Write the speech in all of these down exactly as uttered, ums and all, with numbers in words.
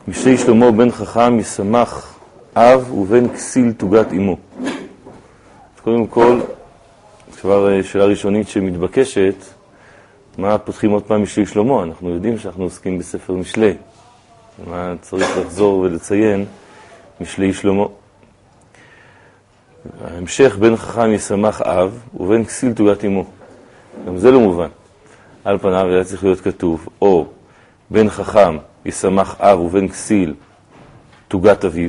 משלי שלמה בן חכם ישמח אב ובן כסיל תוגת אמו. אז קודם כל, כבר שאלה ראשונית שמתבקשת, מה פותחים עוד פעם משלי שלמה? אנחנו יודעים שאנחנו עוסקים בספר משלי. מה צריך לחזור ולציין משלי שלמה? ההמשך בן חכם ישמח אב ובן כסיל תוגת אמו. גם זה לא מובן. על פניו היה צריך להיות כתוב, או בן חכם ישמח אב ובן כסיל תוגת אביו,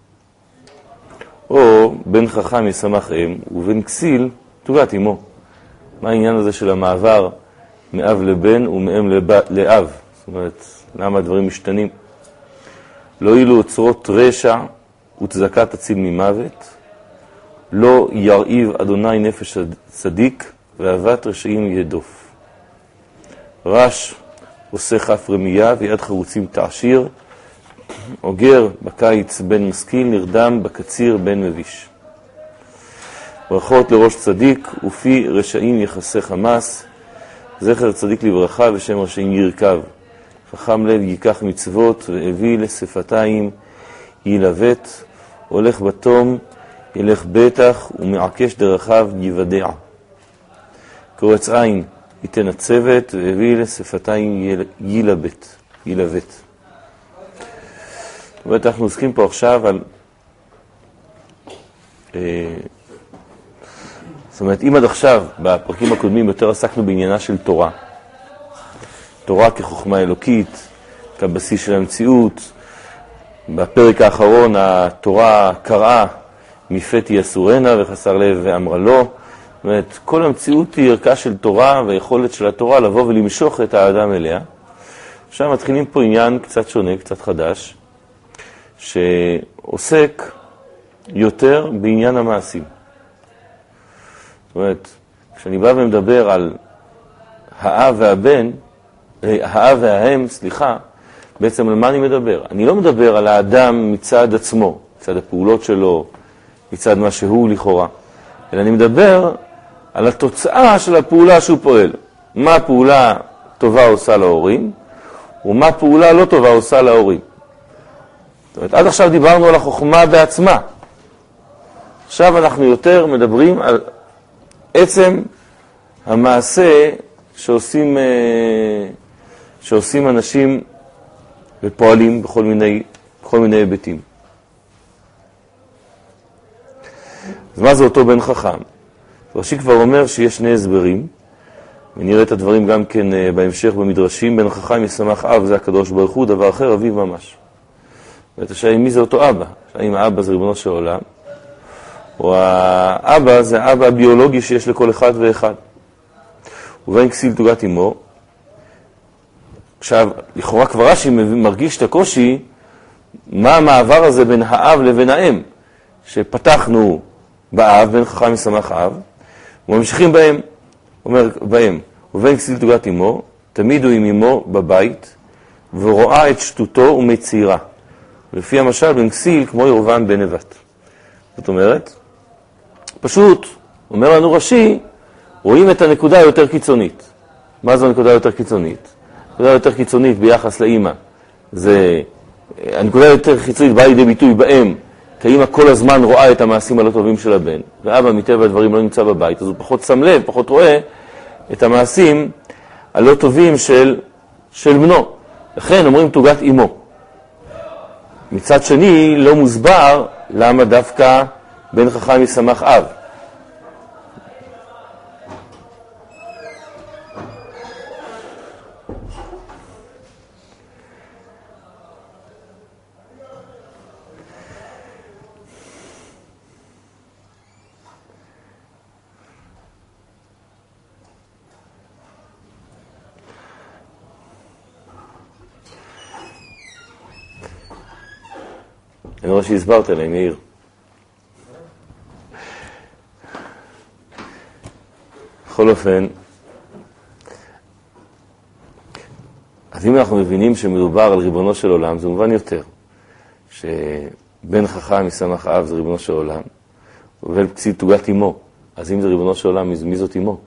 או בן חכם ישמח אם ובן כסיל תוגת אמו. מה העניין הזה של המעבר מאב לבן ומאם לאב? זאת אומרת, למה הדברים משתנים? לא אילו אוצרות רשע וצדקה תציל ממוות, לא ירעיב אדוני נפש צדיק ואהבת רשעים יהדוף. רש עושה כף רמייה ויד חרוצים תעשיר, אוגר בקיץ בן משכיל, נרדם בקציר בן מביש. ברכות לראש צדיק ופי רשעים יחסי חמאס, זכר צדיק לברכה ושם רשעים ירכב. חכם לב ייקח מצוות והביא לשפתיים ילבט, הולך בתום ילך בטח ומעקש דרכיו יוודע. קורץ עין ייתן הצוות והביא לשפתיים ילבט, ילבט. ובאמת אנחנו עוסקים פה עכשיו על... אה, זאת אומרת, אם עד עכשיו, בפרקים הקודמים, יותר עסקנו בעניינה של תורה. תורה כחוכמה אלוקית, כבסיס של המציאות. בפרק האחרון התורה קראה, מפתי אסורנה וחסר לב ואמרה לו. זאת אומרת, כל המציאות היא ערכה של תורה והיכולת של התורה לבוא ולמשוך את האדם אליה. עכשיו מתחילים פה עניין קצת שונה, קצת חדש, שעוסק יותר בעניין המעשים. זאת אומרת, כשאני בא ומדבר על האב והבן, האב והאם, סליחה, בעצם על מה אני מדבר? אני לא מדבר על האדם מצד עצמו, מצד הפעולות שלו, מצד מה שהוא לכאורה, אלא אני מדבר על התוצאה של הפעולה שהוא פועל. מה פעולה טובה עושה להורים, ומה פעולה לא טובה עושה להורים. זאת אומרת, עד עכשיו דיברנו על החוכמה בעצמה. עכשיו אנחנו יותר מדברים על עצם המעשה שעושים, שעושים אנשים ופועלים בכל מיני, בכל מיני היבטים. אז מה זה אותו בן חכם? רש"י כבר אומר שיש שני הסברים, ונראה את הדברים גם כן בהמשך במדרשים. בן חכם ישמח אב, זה הקדוש ברוך הוא, דבר אחר אביו ממש. ואת השאלה, מי זה אותו אבא? האם האבא זה ריבונו של עולם, או האבא זה האבא הביולוגי שיש לכל אחד ואחד. ובן כסיל תוגת אמו. עכשיו, לכאורה כבר רש"י מרגיש את הקושי, מה המעבר הזה בין האב לבין האם, שפתחנו באב, בן חכם ישמח אב, וממשיכים בהם, אומר בהם, ובן כסיל תוגת אמו, תמיד הוא עם אמו בבית, ורואה את שטותו ומצעירה. לפי המשל, בן כסיל כמו ירבעם בן נבט. זאת אומרת, פשוט, אומר לנו רש"י, רואים את הנקודה היותר קיצונית. מה זו הנקודה היותר קיצונית? הנקודה היותר קיצונית ביחס לאמא, זה, הנקודה היותר חיצונית באה לידי ביטוי באם, כי האמא כל הזמן רואה את המעשים הלא טובים של הבן, ואבא מטבע הדברים לא נמצא בבית, אז הוא פחות שם לב, פחות רואה את המעשים הלא טובים של, של בנו. לכן אומרים תוגת אמו. מצד שני לא מוסבר למה דווקא בן חכם ישמח אב. אני רואה שהסברת להם, יאיר. בכל אופן, אז אם אנחנו מבינים שמדובר על ריבונו של עולם, זה מובן יותר. שבן חכם ישמח אב זה ריבונו של עולם, ובן כסיל תוגת אמו. אז אם זה ריבונו של עולם, מי זאת אמו?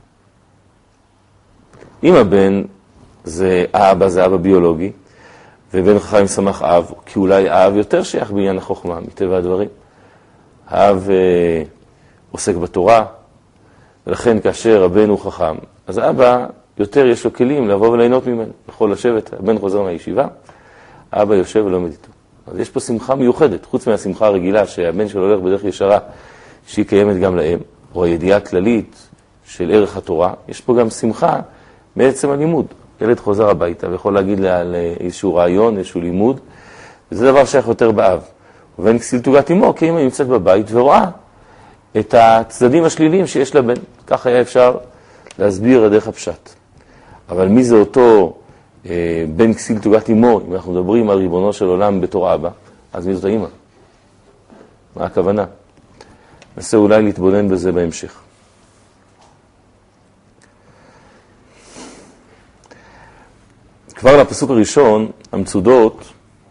אם הבן זה האבא, זה אבא ביולוגי, ובן חכם ישמח אב, כי אולי האב יותר שייך בעניין החוכמה, מטבע הדברים. האב אה, עוסק בתורה, ולכן כאשר הבן הוא חכם, אז האבא יותר יש לו כלים לבוא וליהנות ממנו. יכול לשבת, הבן חוזר מהישיבה, האבא יושב ולומד איתו. אז יש פה שמחה מיוחדת, חוץ מהשמחה הרגילה שהבן שלו הולך בדרך ישרה, שהיא קיימת גם להם, או הידיעה הכללית של ערך התורה, יש פה גם שמחה בעצם הלימוד. ילד חוזר הביתה ויכול להגיד לה על איזשהו רעיון, איזשהו לימוד, וזה דבר שייך יותר באב. ובן כסיל תוגת אמו, כי אמא נמצאת בבית ורואה את הצדדים השליליים שיש לבן. כך היה אפשר להסביר את דרך הפשט. אבל מי זה אותו אה, בן כסיל תוגת אמו, אם אנחנו מדברים על ריבונו של עולם בתור אבא, אז מי זאת האמא? מה הכוונה? ננסה אולי להתבונן בזה בהמשך. כבר לפסוק הראשון, המצודות,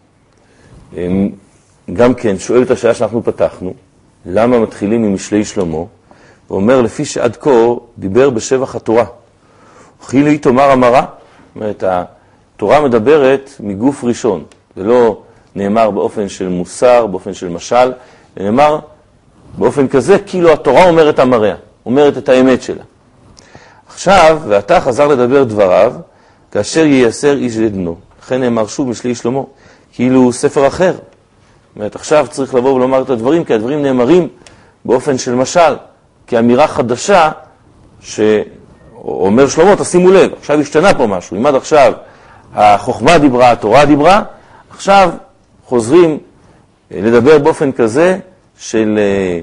גם כן שואל את השאלה שאנחנו פתחנו, למה מתחילים ממשלי שלמה, ואומר לפי שעד כה דיבר בשבח התורה. חילי תאמר אמרה, זאת אומרת, התורה מדברת מגוף ראשון, זה לא נאמר באופן של מוסר, באופן של משל, זה נאמר באופן כזה, כאילו התורה אומרת אמריה, אומרת את האמת שלה. עכשיו, ואתה חזר לדבר דבריו, כאשר ייסר איש לבנו. לכן נאמר שוב משלי שלמה, כאילו ספר אחר. זאת אומרת, עכשיו צריך לבוא ולומר את הדברים, כי הדברים נאמרים באופן של משל, כאמירה חדשה, שאומר שלמה, תשימו לב, עכשיו השתנה פה משהו. אם עד עכשיו החוכמה דיברה, התורה דיברה, עכשיו חוזרים לדבר באופן כזה של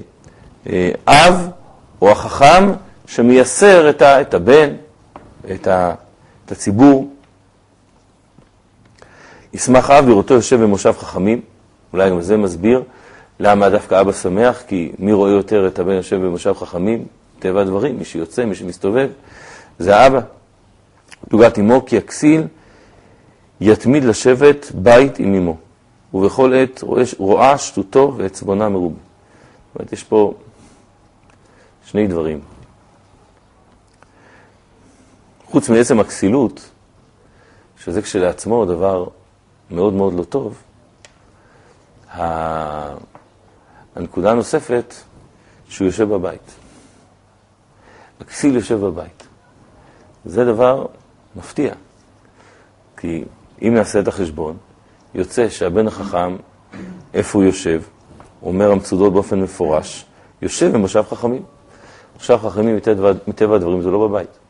אב או החכם שמייסר את הבן, את ה... את הציבור. ישמח אב לראותו יושב במושב חכמים, אולי גם זה מסביר למה דווקא אבא שמח, כי מי רואה יותר את הבן יושב במושב חכמים? טבע הדברים, מי שיוצא, מי שמסתובב, זה האבא. תוגת אמו, כי הכסיל יתמיד לשבת בית עם אמו, ובכל עת רואה שטותו ועצבונה מרובה. זאת אומרת, יש פה שני דברים. חוץ מעצם הכסילות, שזה כשלעצמו דבר מאוד מאוד לא טוב, הנקודה הנוספת שהוא יושב בבית. הכסיל יושב בבית. זה דבר מפתיע. כי אם נעשה את החשבון, יוצא שהבן החכם, איפה הוא יושב, אומר המצודות באופן מפורש, יושב במושב חכמים. מושב חכמים מטבע, מטבע הדברים זה לא בבית.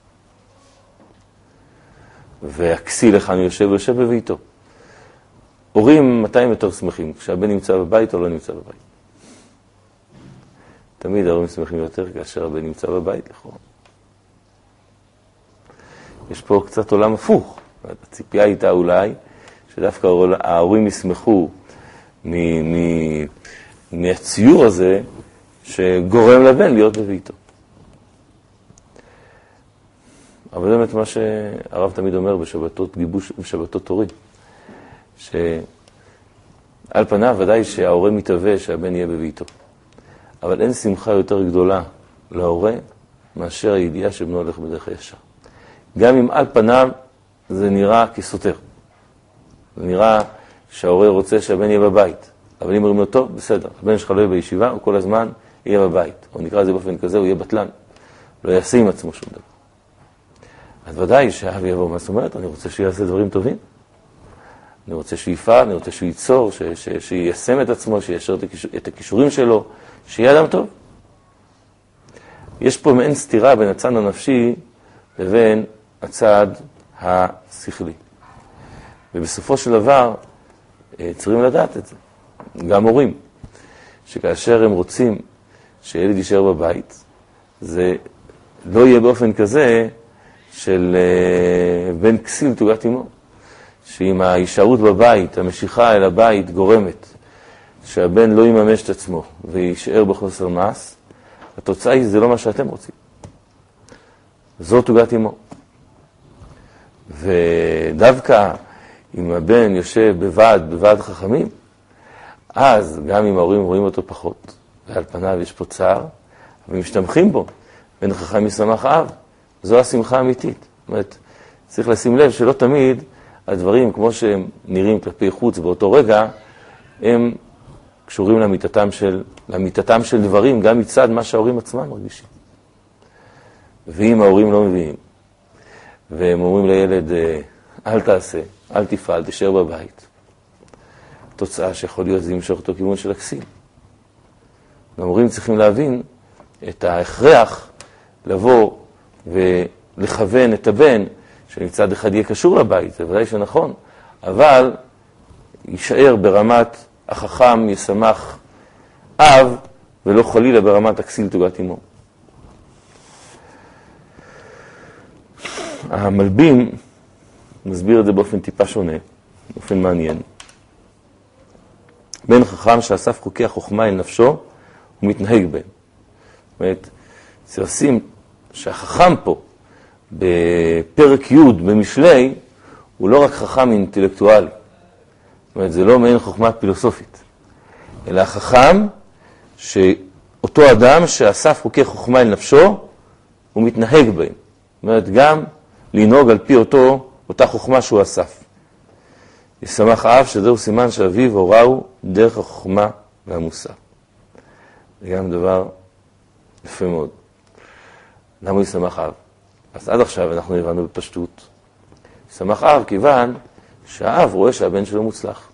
והכסיל לכאן יושב ויושב בביתו. הורים מתי הם יותר שמחים? כשהבן נמצא בבית או לא נמצא בבית? תמיד ההורים שמחים יותר כאשר הבן נמצא בבית, לכאורה. יש פה קצת עולם הפוך. הציפייה הייתה אולי שדווקא ההורים ישמחו מ- מ- מהציור הזה שגורם לבן להיות בביתו. אבל זה באמת מה שהרב תמיד אומר בשבתות גיבוש, בשבתות תורים, שעל פניו ודאי שההורה מתהווה שהבן יהיה בביתו. אבל אין שמחה יותר גדולה להורה מאשר הידיעה שבנו הולך בדרך הישר. גם אם על פניו זה נראה כסותר. זה נראה שההורה רוצה שהבן יהיה בבית. אבל אם אומרים לו, טוב, בסדר, הבן שלך לא יהיה בישיבה, הוא כל הזמן יהיה בבית. או נקרא זה באופן כזה, הוא יהיה בטלן. לא יעשה עם עצמו שום דבר. אז ודאי שהאב יבוא, מה זאת אומרת? אני רוצה שיעשה דברים טובים. אני רוצה שיפעל, אני רוצה שהוא ייצור, ש- ש- שיישם את עצמו, שיישר את הכישורים שלו, שיהיה אדם טוב. יש פה מעין סתירה בין הצד הנפשי לבין הצד השכלי. ובסופו של דבר, צריכים לדעת את זה. גם הורים, שכאשר הם רוצים שילד יישאר בבית, זה לא יהיה באופן כזה של בן כסיל תוגת אמו. שאם ההישארות בבית, המשיכה אל הבית גורמת, שהבן לא יממש את עצמו וישאר בחוסר מעש, התוצאה היא זה לא מה שאתם רוצים. זו תוגת אמו. ודווקא אם הבן יושב בוועד, בוועד חכמים, אז גם אם ההורים רואים אותו פחות, ועל פניו יש פה צער, אבל משתמכים בו, בן חכם ישמח אב, זו השמחה האמיתית. זאת אומרת, צריך לשים לב שלא תמיד הדברים, כמו שהם נראים כלפי חוץ באותו רגע, הם קשורים לאמיתתם של, לאמיתתם של דברים, גם מצד מה שההורים עצמם מרגישים. ואם ההורים לא מבינים, והם אומרים לילד, אל תעשה, אל תפעל, תשאר בבית, התוצאה שיכול להיות זה ימשוך אותו כיוון של הכסיל. המורים צריכים להבין את ההכרח לבוא ולכוון את הבן, שמצד אחד יהיה קשור לבית, זה ודאי שנכון, אבל יישאר ברמת החכם ישמח אב, ולא חלילה ברמת הכסיל תוגת אמו. המלבים מסביר את זה באופן טיפה שונה, באופן מעניין. בן חכם שאסף חוקי החוכמה אל נפשו, הוא מתנהג בהם. זאת אומרת, עושים שהחכם פה, בפרק י' במשלי, הוא לא רק חכם אינטלקטואלי. זאת אומרת, זה לא מעין חוכמה פילוסופית, אלא החכם שאותו אדם שאסף חוקי חוכמה אל נפשו, הוא מתנהג בהם. זאת אומרת, גם לנהוג על פי אותו, אותה חוכמה שהוא אסף. ישמח אב שזהו סימן שאביו הוראו דרך החוכמה והמוסר. זה גם דבר יפה מאוד. למה הוא ישמח אב? אז עד עכשיו אנחנו הבנו בפשטות. ישמח אב כיוון שהאב רואה שהבן שלו מוצלח.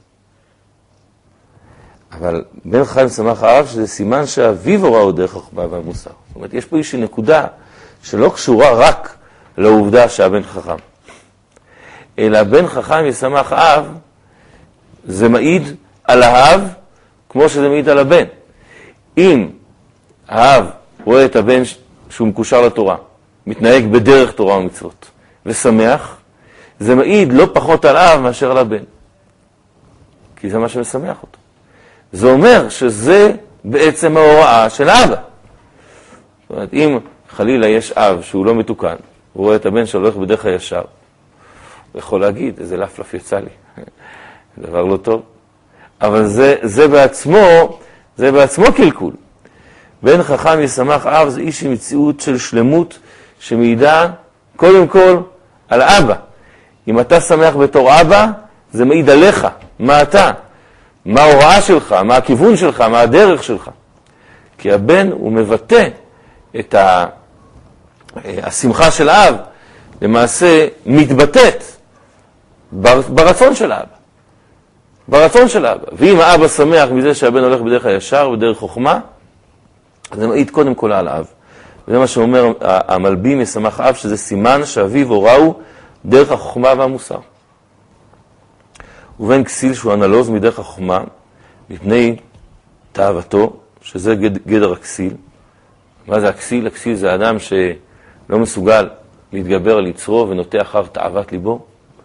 אבל בן חכם ישמח אב שזה סימן שאביו הוראו דרך החוכמה והמוסר. זאת אומרת, יש פה איזושהי נקודה שלא קשורה רק לעובדה שהבן חכם. אלא בן חכם ישמח אב, זה מעיד על האב כמו שזה מעיד על הבן. אם האב רואה את הבן שהוא מקושר לתורה, מתנהג בדרך תורה ומצוות, ושמח, זה מעיד לא פחות על אב מאשר על הבן. כי זה מה שמשמח אותו. זה אומר שזה בעצם ההוראה של האבא. זאת אומרת, אם חלילה יש אב שהוא לא מתוקן, הוא רואה את הבן שהולך בדרך הישר, הוא יכול להגיד, איזה לפלף יצא לי. דבר לא טוב. אבל זה, זה בעצמו, זה בעצמו קלקול. בן חכם ישמח אב זה איש עם מציאות של שלמות שמעידה קודם כל על אבא. אם אתה שמח בתור אבא, זה מעיד עליך. מה אתה? מה ההוראה שלך? מה הכיוון שלך? מה הדרך שלך? כי הבן הוא מבטא את ה... השמחה של האב, למעשה מתבטאת ברצון של האבא. ברצון של האבא. ואם האבא שמח מזה שהבן הולך בדרך הישר ובדרך חוכמה, אז זה מעיד קודם כל על האב. וזה מה שאומר המלבים ישמח אב, שזה סימן שאביו הוראו דרך החוכמה והמוסר. ובין כסיל שהוא אנלוז מדרך החוכמה, מפני תאוותו, שזה גדר הכסיל. מה זה הכסיל? הכסיל זה האדם שלא מסוגל להתגבר על יצרו ונוטה אחר תאוות ליבו.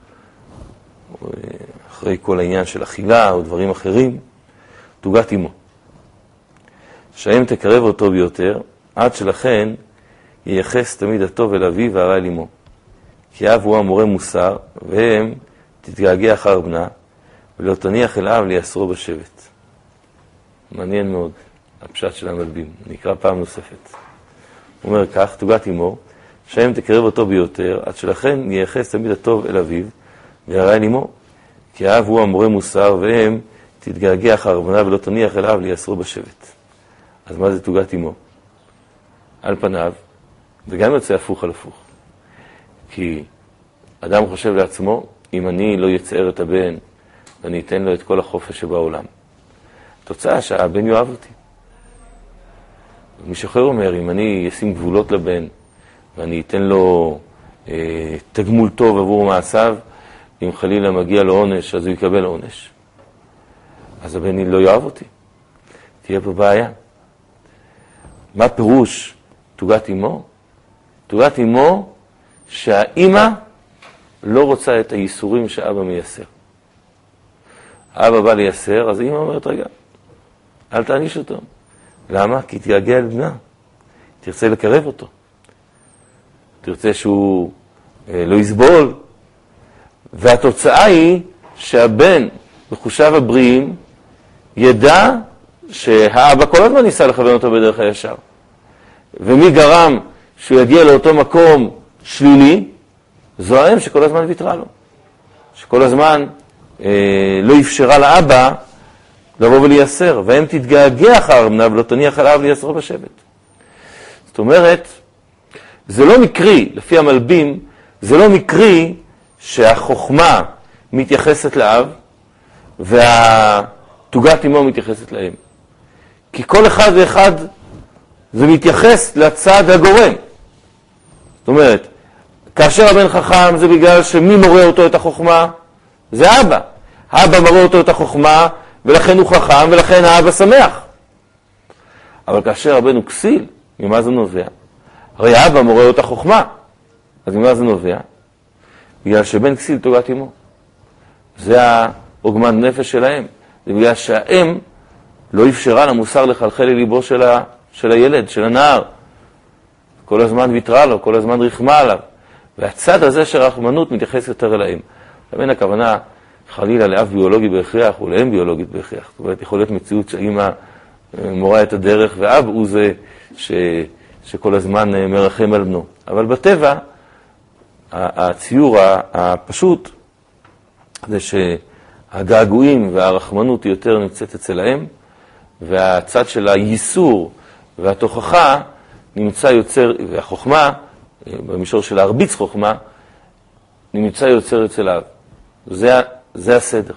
אחרי כל העניין של אכילה או דברים אחרים, תוגת אמו. שהאם תקרב אותו ביותר, עד שלכן ייחס תמיד הטוב אל אביו והרע אל אמו. כי אב הוא המורה מוסר, והם תתגעגע אחר בנה, ולא תניח אל אב ליאסרו בשבט. מעניין מאוד, הפשט של המלבים. נקרא פעם נוספת. הוא אומר כך, תוגת אמו, שהאם תקרב אותו ביותר, עד שלכן ייחס תמיד הטוב אל אביו והרע אל אמו. כי האב הוא המורה מוסר, והם תתגעגע אחר בנה, ולא תניח אל אב ליאסרו בשבט. אז מה זה תוגת אמו? על פניו, זה גם יוצא הפוך על הפוך. כי אדם חושב לעצמו, אם אני לא יצער את הבן, ואני אתן לו את כל החופש שבעולם. התוצאה שהבן יאהב אותי. מישהו אחר אומר, אם אני אשים גבולות לבן, ואני אתן לו אה, תגמול טוב עבור מעשיו, אם חלילה מגיע לו עונש, אז הוא יקבל עונש. אז הבן לא יאהב אותי. תהיה פה בעיה. מה פירוש תוגת אמו? תוגת אמו שהאימא לא רוצה את הייסורים שאבא מייסר. האבא בא לייסר, אז האימא אומרת, רגע, אל תעניש אותו. למה? כי תיגע אל בנה. תרצה לקרב אותו. תרצה שהוא אה, לא יסבול. והתוצאה היא שהבן בחושיו הבריאים ידע שהאבא כל הזמן ניסה לכוון אותו בדרך הישר. ומי גרם שהוא יגיע לאותו מקום שלילי? זו האם שכל הזמן ויתרה לו. שכל הזמן אה, לא אפשרה לאבא לבוא ולייסר, והם תתגעגע אחר אמנה ולא תניח על האב לייסרו בשבט. זאת אומרת, זה לא מקרי, לפי המלבים, זה לא מקרי שהחוכמה מתייחסת לאב והתוגת אמו מתייחסת להם. כי כל אחד ואחד זה מתייחס לצד הגורם. זאת אומרת, כאשר הבן חכם זה בגלל שמי מורה אותו את החוכמה? זה אבא. האבא מורה אותו את החוכמה ולכן הוא חכם ולכן האבא שמח. אבל כאשר הבן הוא כסיל, ממה זה נובע? הרי האבא מורה אותה חוכמה. אז ממה זה נובע? בגלל שבן כסיל תוגת אמו. זה העוגמת נפש שלהם. זה בגלל שהאם לא אפשרה למוסר לחלחל לליבו של, ה, של הילד, של הנער. כל הזמן ויתרה לו, כל הזמן רחמה עליו. והצד הזה של הרחמנות מתייחס יותר אל האם. לבין הכוונה חלילה לאב ביולוגי בהכרח או לאם ביולוגית בהכרח. זאת אומרת, יכול להיות מציאות שהאמא מורה את הדרך ואב הוא זה ש... שכל הזמן מרחם על בנו. אבל בטבע, הציור הפשוט זה שהגעגועים והרחמנות יותר נמצאת אצל האם, והצד של הייסור והתוכחה נמצא יוצר, והחוכמה, במישור של להרביץ חוכמה, נמצא יוצר אצל האב. זה, זה הסדר.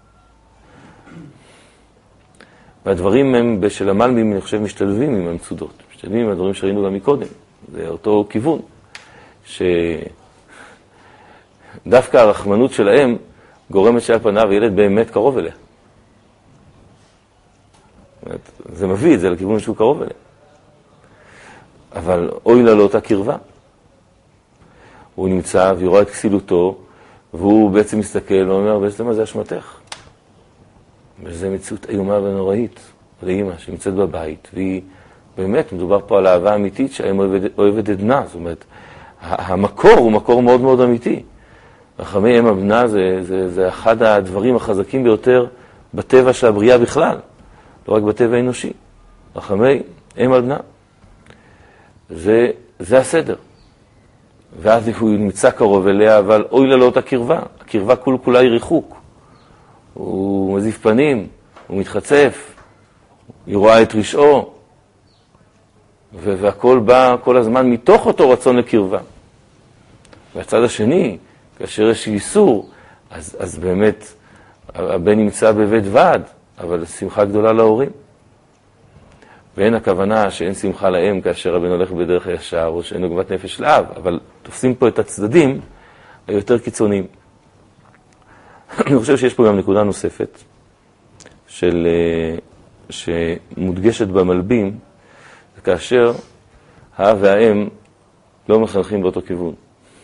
והדברים הם בשל המלבים, אני חושב, משתלבים עם המצודות. משתלבים עם הדברים שראינו גם מקודם. זה אותו כיוון. שדווקא הרחמנות שלהם גורמת שעל פניו ילד באמת קרוב אליה. זה מביא את זה לכיוון שהוא קרוב אליה. אבל אוי לה לאותה קרבה. הוא נמצא ויראה את כסילותו, והוא בעצם מסתכל ואומר, בעצם מה זה אשמתך? וזו מציאות איומה ונוראית לאמא שנמצאת בבית, והיא באמת, מדובר פה על אהבה אמיתית שהאם אוהבת את בנה. זאת אומרת, המקור הוא מקור מאוד מאוד אמיתי. רחמי אם הבנה זה, זה, זה אחד הדברים החזקים ביותר בטבע של הבריאה בכלל, לא רק בטבע האנושי. רחמי אם על בנה. זה, זה הסדר. ואז הוא נמצא קרוב אליה, אבל אוי לה לא אותה קרבה. הקרבה כול כולה היא ריחוק. הוא מזיף פנים, הוא מתחצף, היא רואה את רשעו, והכל בא כל הזמן מתוך אותו רצון לקרבה. והצד השני, כאשר יש איסור, אז, אז באמת הבן נמצא בבית ועד, אבל שמחה גדולה להורים. ואין הכוונה שאין שמחה להם כאשר הבן הולך בדרך הישר, או שאין עוגמת נפש לאב, אבל תופסים פה את הצדדים היותר קיצוניים. אני חושב שיש פה גם נקודה נוספת, של, שמודגשת במלבים, כאשר האב והאם לא מחנכים באותו כיוון.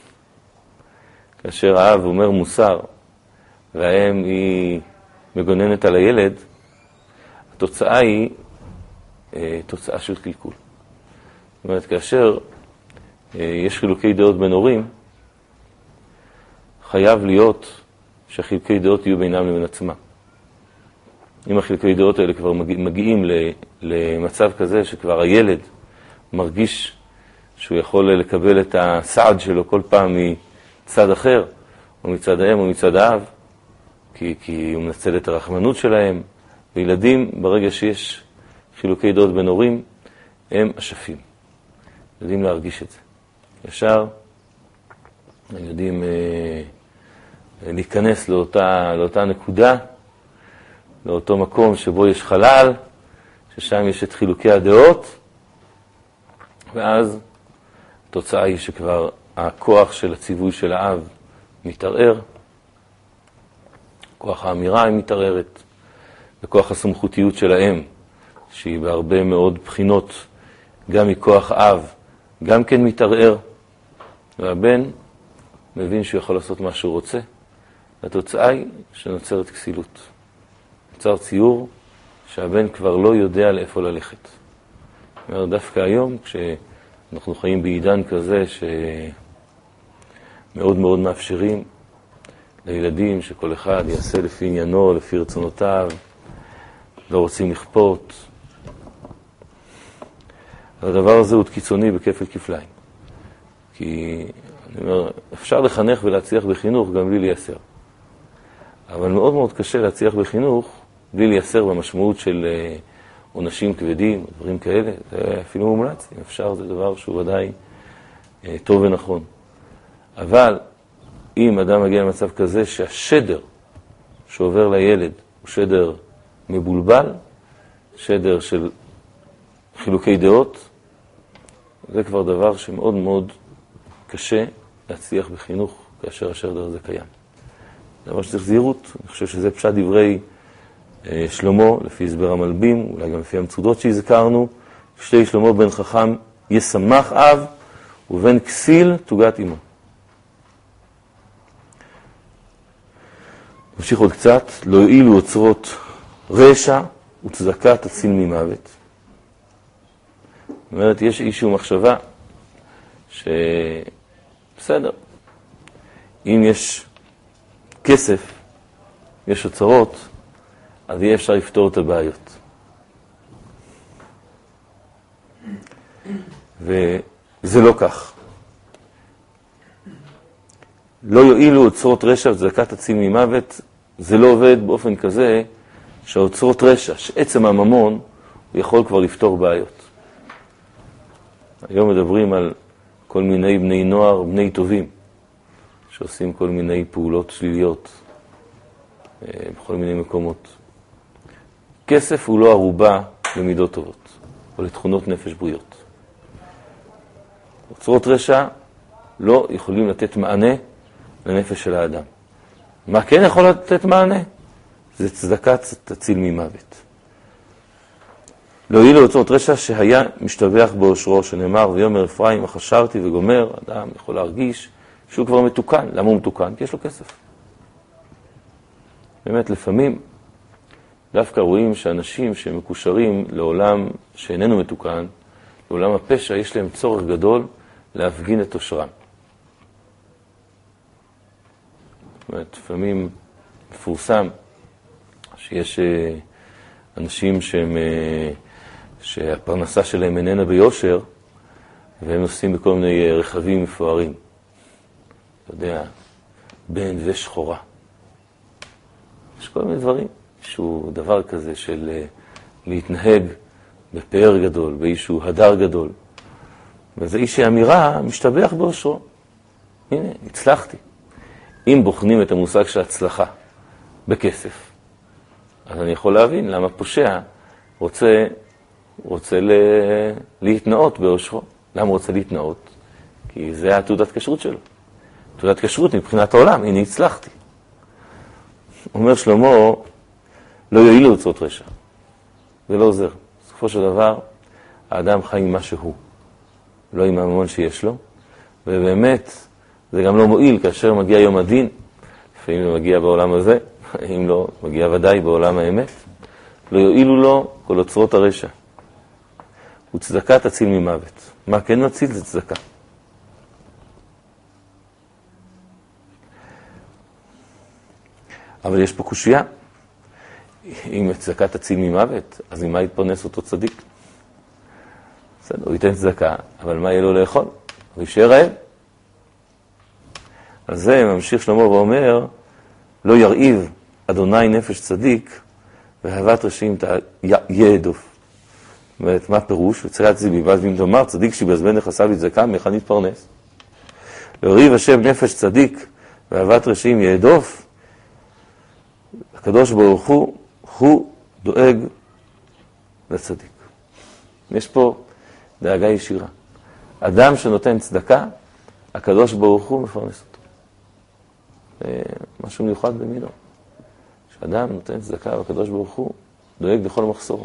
כאשר האב אומר מוסר, והאם היא מגוננת על הילד, התוצאה היא אה, תוצאה של קלקול. זאת אומרת, כאשר אה, יש חילוקי דעות בין הורים, חייב להיות שהחילוקי דעות יהיו בינם לבין עצמם. אם החילוקי דעות האלה כבר מגיעים למצב כזה שכבר הילד מרגיש שהוא יכול לקבל את הסעד שלו כל פעם מצד אחר, או מצד האם או מצד האב, כי, כי הוא מנצל את הרחמנות שלהם. וילדים, ברגע שיש חילוקי דעות בין הורים, הם אשפים. יודעים להרגיש את זה. ישר, הם יודעים אה, להיכנס לאותה, לאותה נקודה, לאותו מקום שבו יש חלל, ששם יש את חילוקי הדעות, ואז התוצאה היא שכבר הכוח של הציווי של האב מתערער, כוח האמירה היא מתערערת, וכוח הסמכותיות של האם, שהיא בהרבה מאוד בחינות, גם מכוח אב, גם כן מתערער, והבן מבין שהוא יכול לעשות מה שהוא רוצה, והתוצאה היא שנוצרת כסילות. נוצר ציור שהבן כבר לא יודע לאיפה ללכת. אומר, דווקא היום, כשאנחנו חיים בעידן כזה שמאוד מאוד מאפשרים לילדים שכל אחד יעשה לפי עניינו, לפי רצונותיו, לא רוצים לכפות. הדבר הזה הוא קיצוני בכפל כפליים. כי אני אומר, אפשר לחנך ולהצליח בחינוך גם בלי לייסר. אבל מאוד מאוד קשה להצליח בחינוך בלי לייסר במשמעות של עונשים כבדים, דברים כאלה. זה אפילו מומלץ, אם אפשר, זה דבר שהוא ודאי טוב ונכון. אבל אם אדם מגיע למצב כזה שהשדר שעובר לילד הוא שדר מבולבל, שדר של חילוקי דעות, זה כבר דבר שמאוד מאוד קשה להצליח בחינוך כאשר השדר הזה קיים. דבר שצריך זהירות, אני חושב שזה פשט דברי אה, שלמה, לפי הסבר המלבים, אולי גם לפי המצודות שהזכרנו, שתי שלמה בן חכם ישמח אב ובן כסיל תוגת אמו. נמשיך עוד קצת, לא יועילו אוצרות רשע וצדקה תציל ממוות. זאת אומרת, יש איזושהי מחשבה שבסדר, אם יש כסף, יש אוצרות, אז יהיה אפשר לפתור את הבעיות. וזה לא כך. לא יועילו אוצרות רשע וצדקה תציל ממוות, זה לא עובד באופן כזה שהאוצרות רשע, שעצם הממון, הוא יכול כבר לפתור בעיות. היום מדברים על כל מיני בני נוער, בני טובים, שעושים כל מיני פעולות שליליות בכל מיני מקומות. כסף הוא לא ערובה למידות טובות, או לתכונות נפש בריאות. אוצרות רשע לא יכולים לתת מענה לנפש של האדם. מה כן יכול לתת מענה? זה צדקה תציל ממוות. לא יהיו לאוצרות רשע שהיה משתבח באושרו, שנאמר ויאמר אפרים החשרתי וגומר. אדם יכול להרגיש שהוא כבר מתוקן. למה הוא מתוקן? כי יש לו כסף. באמת לפעמים דווקא רואים שאנשים שמקושרים לעולם שאיננו מתוקן, לעולם הפשע, יש להם צורך גדול להפגין את אושרם. זאת אומרת, לפעמים מפורסם שיש אנשים שהם, שהפרנסה שלהם איננה ביושר, והם נוסעים בכל מיני רכבים מפוארים. אתה יודע, בן ושחורה. יש כל מיני דברים, שהוא דבר כזה של להתנהג בפאר גדול, באיזשהו הדר גדול. וזה איש האמירה משתבח באושרו. הנה, הצלחתי. אם בוחנים את המושג של הצלחה בכסף, אז אני יכול להבין למה פושע רוצה, רוצה ל... להתנאות באושרו. למה הוא רוצה להתנאות? כי זה התעודת כשרות שלו. תעודת כשרות מבחינת העולם, הנה הצלחתי. אומר שלמה, לא יועילו אוצרות רשע. זה לא עוזר. בסופו של דבר, האדם חי עם מה שהוא, לא עם הממון שיש לו, ובאמת, זה גם לא מועיל כאשר מגיע יום הדין, לפעמים זה מגיע בעולם הזה, אם לא, מגיע ודאי בעולם האמת, לא יועילו לו כל אוצרות הרשע. וצדקה תציל ממוות. מה כן מציל? זה צדקה. אבל יש פה קושיה. אם צדקה תציל ממוות, אז ממה יתפרנס אותו צדיק? בסדר, הוא ייתן צדקה, אבל מה יהיה לו לאכול? הוא יישאר רעב. על זה ממשיך שלמה ואומר, לא ירעיב אדוני נפש צדיק, ואהבת רשעים יעדוף. זאת אומרת, מה פירוש? וצריך זיבי, ואז אם תאמר, צדיק שיבזבז נכסיו לצדקה, מאיפה נתפרנס? לא ירעיב השם נפש צדיק, ואהבת רשעים יעדוף, הקדוש ברוך הוא, הוא דואג לצדיק. יש פה דאגה ישירה. אדם שנותן צדקה, הקדוש ברוך הוא מפרנס אותו. זה משהו מיוחד במינו. שאדם נותן צדקה, והקדוש ברוך הוא דואג לכל מחסור.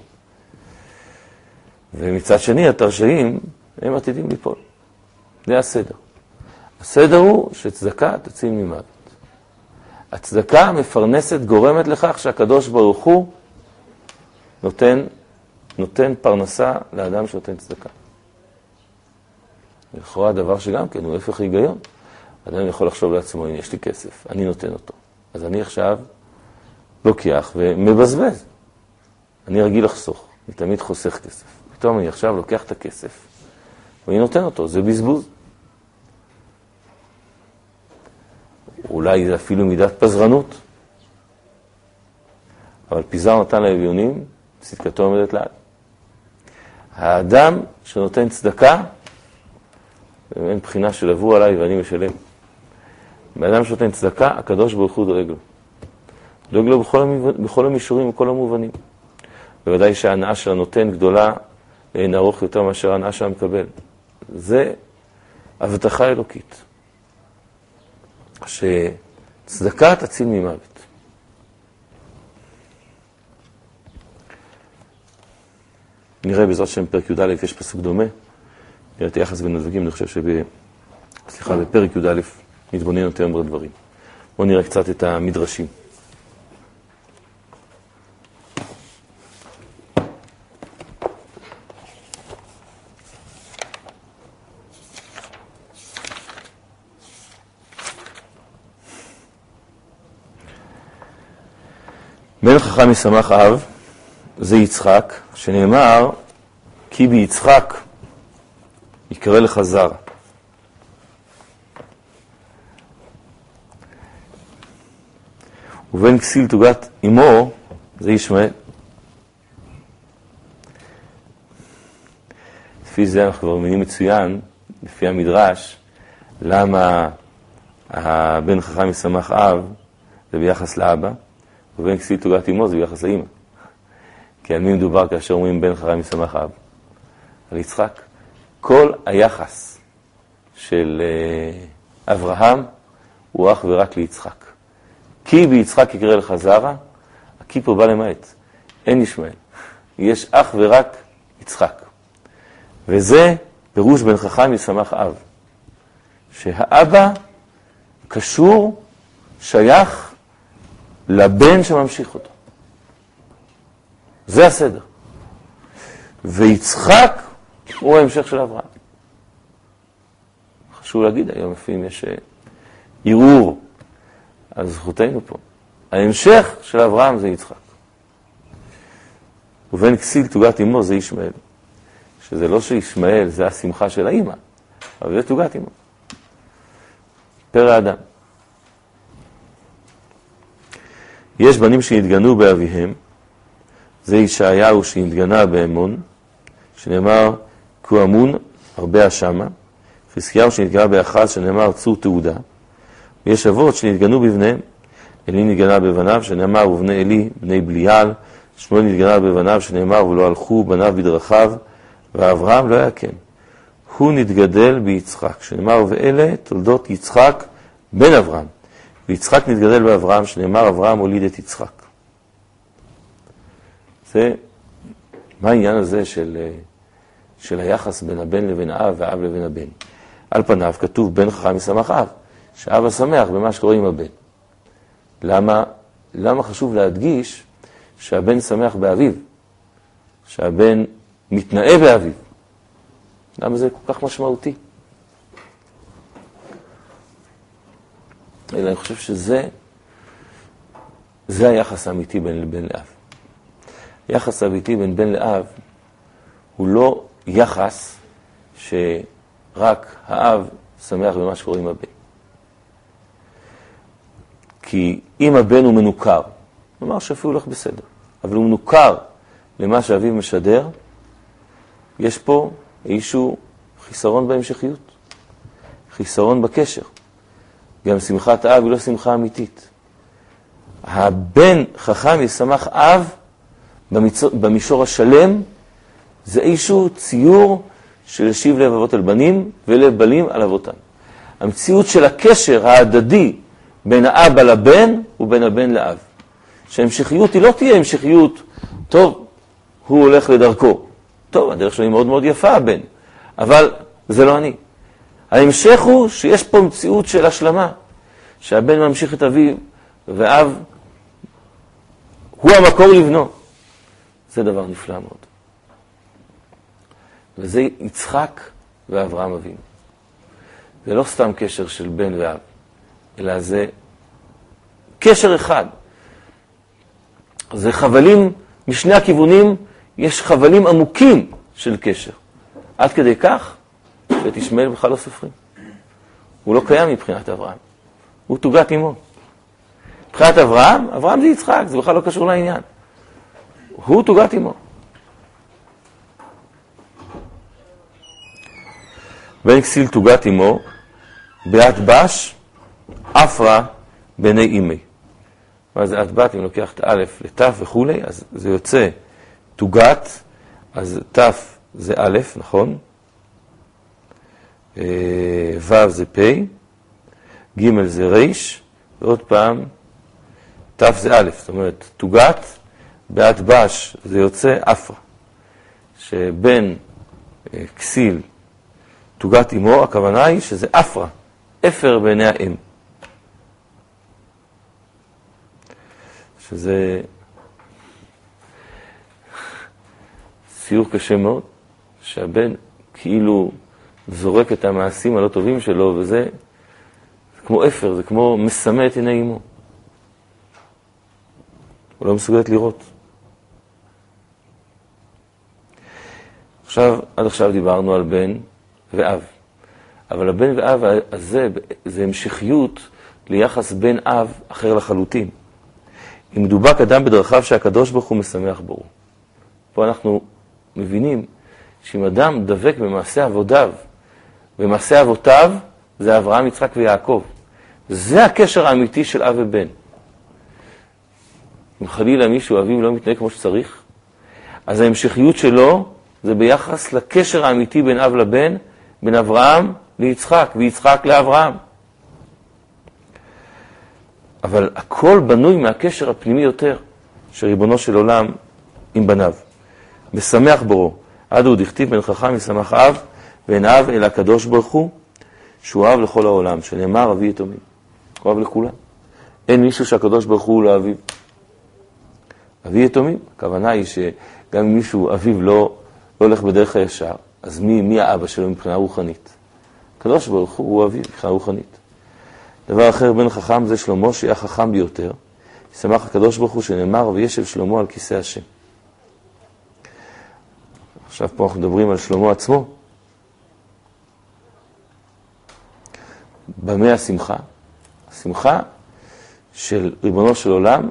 ומצד שני, התרשעים, הם עתידים ליפול. זה הסדר. הסדר הוא שצדקה תציל ממוות. הצדקה מפרנסת גורמת לכך שהקדוש ברוך הוא נותן, נותן פרנסה לאדם שנותן צדקה. לכאורה הדבר שגם כן הוא הפך היגיון. אדם יכול לחשוב לעצמו, הנה יש לי כסף, אני נותן אותו. אז אני עכשיו לוקח ומבזבז. אני רגיל לחסוך, אני תמיד חוסך כסף. פתאום אני עכשיו לוקח את הכסף ואני נותן אותו, זה בזבוז. אולי זה אפילו מידת פזרנות. אבל פיזר נתן לאביונים, צדקתו עומדת לעד. האדם שנותן צדקה, אין בחינה של עבור עליי ואני משלם. באדם שנותן צדקה, הקדוש ברוך הוא דואג לו. דואג לו בכל, המב... בכל המישורים ובכל המובנים. בוודאי שההנאה של הנותן גדולה, אין ארוך יותר מאשר ההנאה של המקבל. זה הבטחה אלוקית. שצדקה תציל ממוות. נראה בעזרת שם פרק י"א, יש פסוק דומה. נראה את היחס בין הדברים, אני חושב שב... סליחה, בפרק י"א נתבונן יותר בדברים. בואו נראה קצת את המדרשים. בן חכם ישמח אב, זה יצחק, שנאמר, כי ביצחק יקרא לך זר. ובן כסיל תוגת אמו, זה ישמעאל. לפי זה אנחנו כבר מבינים מצוין, לפי המדרש, למה הבן חכם ישמח אב, זה ביחס לאבא, ובן כסיל תוגת אמו, זה ביחס לאמא. כי על מי מדובר כאשר אומרים בן חכם ישמח אב? על יצחק. כל היחס של אברהם הוא אך ורק ליצחק. כי ביצחק יקרא לך זרע, כי פה בא למעט. אין ישמעאל. יש אך ורק יצחק. וזה פירוש בן חכם ישמח אב. שהאבא קשור, שייך לבן שממשיך אותו. זה הסדר. ויצחק הוא ההמשך של אברהם. חשוב להגיד, היום לפעמים יש ערעור על זכותנו פה. ההמשך של אברהם זה יצחק. ובן כסיל תוגת אמו זה ישמעאל. שזה לא שישמעאל זה השמחה של האמא, אבל זה תוגת אמו. פרא האדם. יש בנים שהתגנו באביהם, זה ישעיהו שהתגנה באמון, שנאמר כה אמון הרבה אשמה, חזקיהו שנתגנה באחז, שנאמר צור תעודה, ויש אבות שנתגנו בבניהם, אלי נתגנה בבניו, שנאמר ובני אלי בני בליעל, שמואל נתגנה בבניו, שנאמר ולא הלכו בניו בדרכיו, ואברהם לא היה כן. הוא נתגדל ביצחק, שנאמר ואלה תולדות יצחק בן אברהם, ויצחק נתגדל באברהם, שנאמר אברהם הוליד את יצחק. זה, מה העניין הזה של, של היחס בין הבן לבין האב והאב לבין הבן? על פניו כתוב בן חכם ישמח אב, שאבא שמח במה שקורה עם הבן. למה, למה חשוב להדגיש שהבן שמח באביו, שהבן מתנאה באביו? למה זה כל כך משמעותי? אלא אני חושב שזה זה היחס האמיתי בין בן לאב. היחס האמיתי בין בן לאב הוא לא יחס שרק האב שמח במה שקורה עם הבן. כי אם הבן הוא מנוכר, נאמר שאפילו הולך בסדר, אבל הוא מנוכר למה שאביו משדר, יש פה איזשהו חיסרון בהמשכיות, חיסרון בקשר. גם שמחת האב היא לא שמחה אמיתית. הבן חכם ישמח אב במישור השלם, זה איזשהו ציור של שיב לב אבות אל בנים ולב בנים על אבותם. המציאות של הקשר ההדדי בין האבא לבן ובין הבן לאב. שההמשכיות היא לא תהיה המשכיות, טוב, הוא הולך לדרכו. טוב, הדרך שלו היא מאוד מאוד יפה, הבן. אבל זה לא אני. ההמשך הוא שיש פה מציאות של השלמה. שהבן ממשיך את אביו, ואב הוא המקור לבנו. זה דבר נפלא מאוד. וזה יצחק ואברהם אבינו. זה לא סתם קשר של בן ואב, אלא זה קשר אחד. זה חבלים, משני הכיוונים יש חבלים עמוקים של קשר. עד כדי כך שאת ישמעאל בכלל לא סופרים. הוא לא קיים מבחינת אברהם. הוא תוגת אמו. מבחינת אברהם, אברהם זה יצחק, זה בכלל לא קשור לעניין. הוא תוגת עמו. בן כסיל תוגת עמו, בעת בש, אפרה בני אימי. מה זה עת בת? אם לוקח את א' לתף וכו', אז זה יוצא תוגת, אז תף זה א', נכון? ו' זה פ', ג' זה ריש, ועוד פעם, תף זה א', זאת אומרת, תוגת, בעת בש זה יוצא אפרה. שבין כסיל תוגת עמו, הכוונה היא שזה אפרה, אפר בעיני האם. שזה ציור קשה מאוד, שהבן כאילו זורק את המעשים הלא טובים שלו, וזה זה כמו אפר, זה כמו מסמא את עיני אמו. הוא לא מסוגלת לראות. עכשיו, עד עכשיו דיברנו על בן ואב. אבל הבן ואב הזה, זה המשכיות ליחס בן אב אחר לחלוטין. אם מדובק אדם בדרכיו שהקדוש ברוך הוא משמח בו. פה אנחנו מבינים שאם אדם דבק במעשה עבודיו, במעשה אבותיו, זה אברהם, יצחק ויעקב. זה הקשר האמיתי של אב ובן. אם חלילה מישהו אביו לא מתנהג כמו שצריך, אז ההמשכיות שלו זה ביחס לקשר האמיתי בין אב לבן, בין אברהם ליצחק, ויצחק לאברהם. אבל הכל בנוי מהקשר הפנימי יותר של ריבונו של עולם עם בניו. ושמח בורו, עד הוא דכתיב בן חכם ישמח אב, ואין אב אלא הקדוש ברוך הוא, שהוא אב לכל העולם, שנאמר אבי יתומים. הוא אב לכולם. אין מישהו שהקדוש ברוך הוא לא אביו. אבי יתומים, הכוונה היא שגם אם מישהו אביו לא, לא הולך בדרך הישר, אז מי, מי האבא שלו מבחינה רוחנית? הקדוש ברוך הוא הוא אביו מבחינה רוחנית. דבר אחר, בן חכם זה שלמה, שיהיה החכם ביותר. ישמח הקדוש ברוך הוא שנאמר, וישב שלמה על כיסא השם. עכשיו פה אנחנו מדברים על שלמה עצמו. במה השמחה? השמחה של ריבונו של עולם,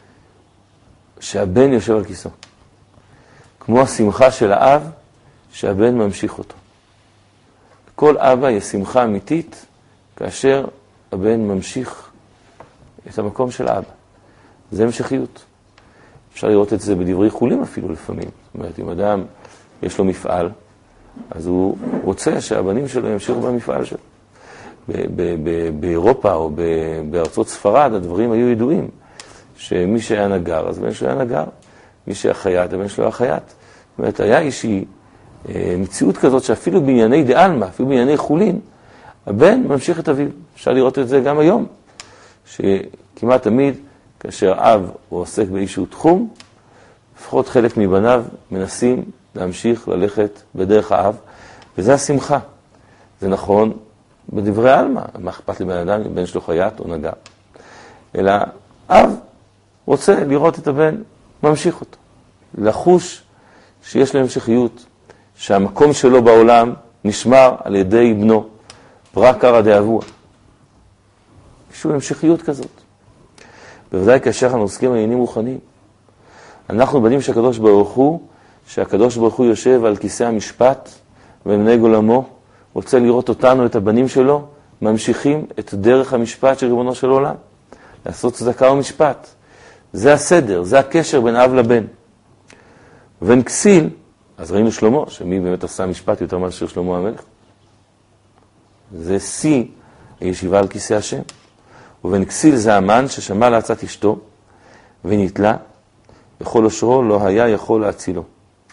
שהבן יושב על כיסאו. כמו השמחה של האב, שהבן ממשיך אותו. כל אבא יש שמחה אמיתית, כאשר הבן ממשיך את המקום של האבא. זה המשכיות. אפשר לראות את זה בדברי חולים אפילו לפעמים. זאת אומרת, אם אדם יש לו מפעל, אז הוא רוצה שהבנים שלו ימשיכו במפעל שלו. באירופה או בארצות ספרד הדברים היו ידועים, שמי שהיה נגר, אז בן שלו היה נגר. מי שהיה חייט, הבן שלו היה חייט. זאת אומרת, היה איזושהי מציאות כזאת שאפילו בענייני דאלמה, אפילו בענייני חולין, הבן ממשיך את אביו. אפשר לראות את זה גם היום, שכמעט תמיד כאשר אב הוא עוסק באיזשהו תחום, לפחות חלק מבניו מנסים להמשיך ללכת בדרך האב, וזה השמחה. זה נכון בדברי אלמה, מה אכפת לבן אדם אם בן שלו חייט או נגר. אלא אב רוצה לראות את הבן, ממשיך אותו. לחוש שיש לו המשכיות, שהמקום שלו בעולם נשמר על ידי בנו, ברא קרא דאבוה. יש לו המשכיות כזאת. בוודאי כאשר אנחנו עוסקים בעניינים רוחניים. אנחנו בנים שהקדוש ברוך הוא, שהקדוש ברוך הוא יושב על כיסא המשפט ומנהיג עולמו, רוצה לראות אותנו, את הבנים שלו, ממשיכים את דרך המשפט של ריבונו של עולם. לעשות צדקה ומשפט. זה הסדר, זה הקשר בין אב לבן. ובן כסיל, אז ראינו שלמה, שמי באמת עשה משפט יותר מאשר שלמה המלך. זה שיא הישיבה על כיסא השם. ובן כסיל זה המן ששמע לעצת אשתו ונתלה, וכל אושרו לא היה יכול להצילו.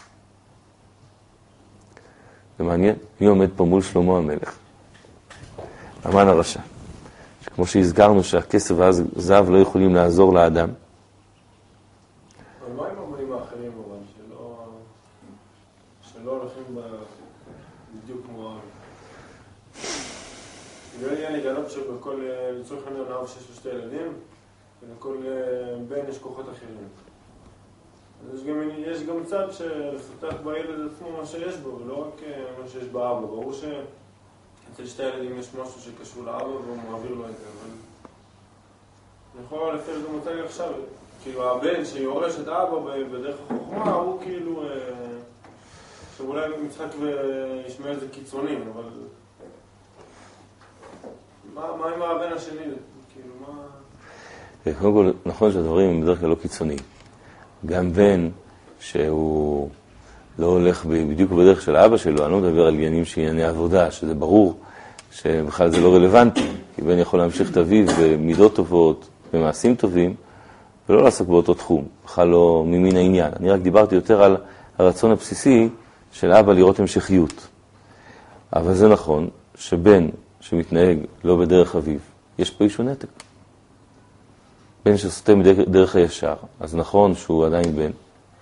זה מעניין, מי עומד פה מול שלמה המלך? המן הרשע. שכמו שהזכרנו שהכסף והזהב לא יכולים לעזור לאדם. אבל מה עם המונים האחרים, אבל, שלא, שלא הולכים בדיוק כמו אבי? נראה לי אני גנב שבכל, לצורך העניין אב שיש לו שתי ילדים, ולכל בן יש כוחות אחרים. אז יש גם, יש גם צד שלפתח בילד עצמו מה שיש בו, ולא רק מה שיש באבא. ברור שאצל שתי ילדים יש משהו שקשור לאבא והוא מעביר לו את זה, אבל אני יכול לפעמים גם אותה לי עכשיו, כאילו הבן שיורש את אבא בדרך החוכמה, הוא כאילו... שאולי מצחק וישמע איזה קיצונים, אבל... מה, מה עם הבן השני? כאילו, מה... קודם כל, נכון שהדברים הם בדרך כלל לא קיצוניים. גם בן שהוא לא הולך בדיוק בדרך של האבא שלו, אני לא מדבר על עניינים שענייני עבודה, שזה ברור שבכלל זה לא רלוונטי, כי בן יכול להמשיך את אביו במידות טובות, במעשים טובים, ולא לעסוק באותו תחום, בכלל לא ממין העניין. אני רק דיברתי יותר על הרצון הבסיסי של אבא לראות המשכיות. אבל זה נכון שבן שמתנהג לא בדרך אביו, יש פה אישו נתק. בן שסוטה בדרך הישר, אז נכון שהוא עדיין בן,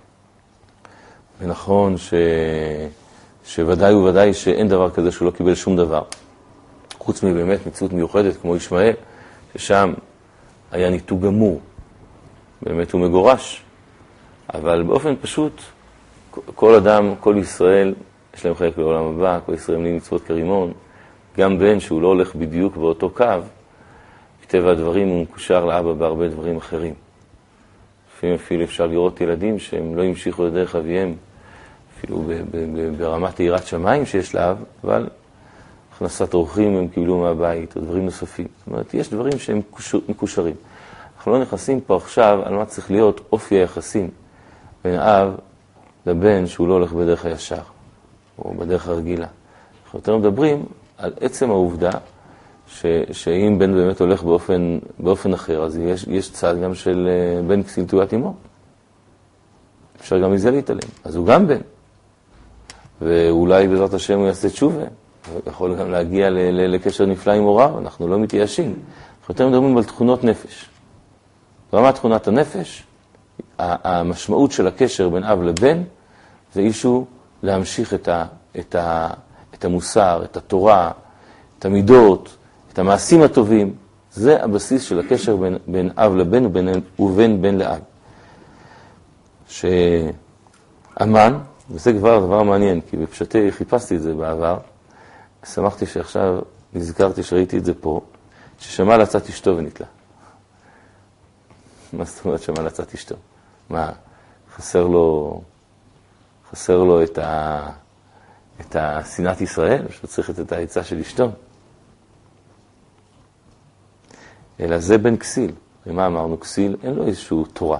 ונכון ש... שוודאי וודאי שאין דבר כזה שהוא לא קיבל שום דבר. חוץ מבאמת מציאות מיוחדת כמו ישמעאל, ששם היה ניתוק גמור. באמת הוא מגורש. אבל באופן פשוט, כל אדם, כל ישראל, יש להם חלק לעולם הבא, כל ישראל מלאים מצוות כרימון. גם בן שהוא לא הולך בדיוק באותו קו, בטבע הדברים הוא מקושר לאבא בהרבה דברים אחרים. לפעמים אפילו אפשר לראות ילדים שהם לא המשיכו לדרך אביהם, אפילו ב- ב- ב- ברמת יראת שמיים שיש לאב, אבל הכנסת אורחים הם קיבלו מהבית, או דברים נוספים. זאת אומרת, יש דברים שהם מקושרים. אנחנו לא נכנסים פה עכשיו על מה צריך להיות אופי היחסים בין אב לבן שהוא לא הולך בדרך הישר, או בדרך הרגילה. אנחנו יותר מדברים על עצם העובדה ש, שאם בן באמת הולך באופן, באופן אחר, אז יש, יש צד גם של בן כסיל תוגת אמו. אפשר גם מזה להתעלם. אז הוא גם בן. ואולי בעזרת השם הוא יעשה תשובה. הוא יכול גם להגיע ל, ל, לקשר נפלא עם הוריו. אנחנו לא מתייאשים. אנחנו יותר מדברים על תכונות נפש. ברמת תכונת הנפש, המשמעות של הקשר בין אב לבן, זה אישו להמשיך את, ה, את, ה, את המוסר, את התורה, את המידות, את המעשים הטובים. זה הבסיס של הקשר בין, בין אב לבן ובין, ובין בן לאב. שאמן, וזה כבר דבר מעניין, כי בפשטי חיפשתי את זה בעבר, שמחתי שעכשיו נזכרתי שראיתי את זה פה, ששמע לעצת אשתו ונתלה. מה זאת אומרת שמע לעצת אשתו? מה, חסר לו, חסר לו את ה... את השנאת ישראל, שהוא צריך את העצה של אשתו. אלא זה בן כסיל. ומה אמרנו? כסיל, אין לו איזשהו תורה.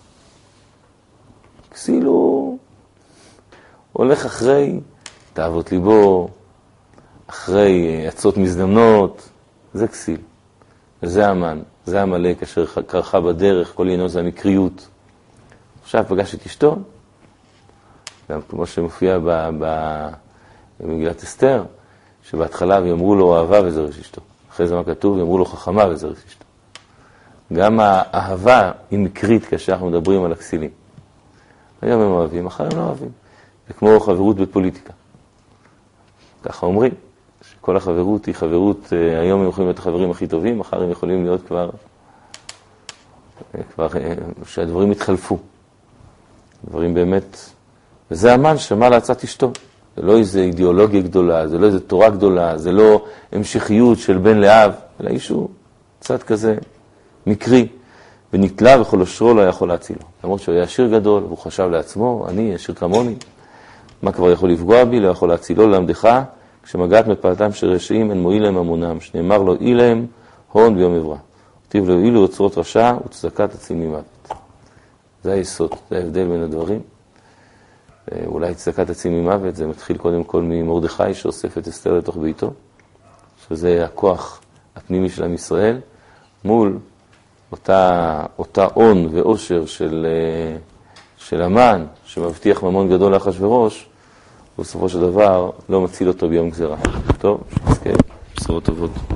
כסיל הוא הולך אחרי תאוות ליבו, אחרי עצות מזדמנות, זה כסיל. וזה המן, זה המלאק אשר קרחה בדרך, כל עניינו זה המקריות. עכשיו פגש את אשתו, גם כמו שמופיע ב... ב במגילת אסתר, שבהתחלה יאמרו לו אהבה וזרש אשתו. אחרי זה מה כתוב? יאמרו לו חכמה וזרש אשתו. גם האהבה היא מקרית כאשר אנחנו מדברים על הכסילים. היום הם אוהבים, מחר הם לא אוהבים. זה כמו חברות בפוליטיקה. ככה אומרים, שכל החברות היא חברות, היום הם יכולים להיות החברים הכי טובים, מחר הם יכולים להיות כבר, כבר שהדברים התחלפו. דברים באמת, וזה המן שמע לעצת אשתו. זה לא איזו אידיאולוגיה גדולה, זה לא איזו תורה גדולה, זה לא המשכיות של בן לאב, אלא איזשהו צד כזה מקרי, ונתלה וכל אשרו לא יכול להצילו. למרות שהוא היה עשיר גדול, והוא חשב לעצמו, אני עשיר כמוני, מה כבר יכול לפגוע בי? לא יכול להצילו ללמדך, כשמגעת מפעלתם של רשעים אין מועיל להם אמונם, שנאמר לו אי להם הון ביום עברה. כתיב לו אילו אוצרות רשע וצדקה תציל ממוות. זה היסוד, זה ההבדל בין הדברים. אולי צדקה תציל ממוות, זה מתחיל קודם כל ממרדכי שאוסף את אסתר לתוך ביתו, שזה הכוח הפנימי של עם ישראל, מול אותה, אותה עון ואושר של, של המן, שמבטיח ממון גדול לאחשוורוש, ובסופו של דבר לא מציל אותו ביום גזירה. טוב, שתזכה, בשורות טובות.